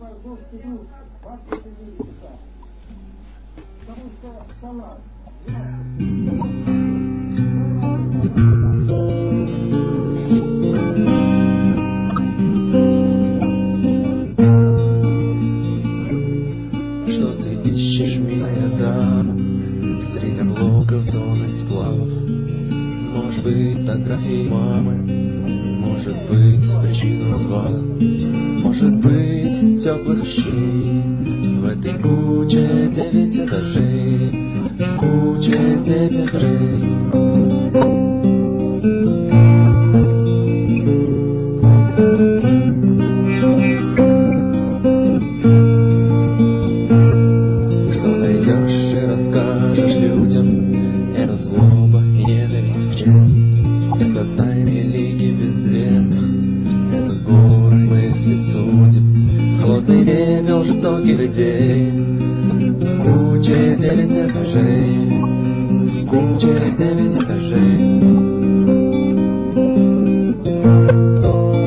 борцов идут 24 часа. Потому что салат. Что ты ищешь, милая дама, среди блоков тона сплавов? Может быть, фотографии мамы, может быть, причину развала, может быть, теплых вещей. В этой куче 9 этажей, в куче 9 этажей. Расскажешь людям, это злоба и ненависть к чести, это тайны лиги безвестных, это горы мысли судеб, холодный пепел жестоких идей. В куче 9 этажей, в куче 9 этажей.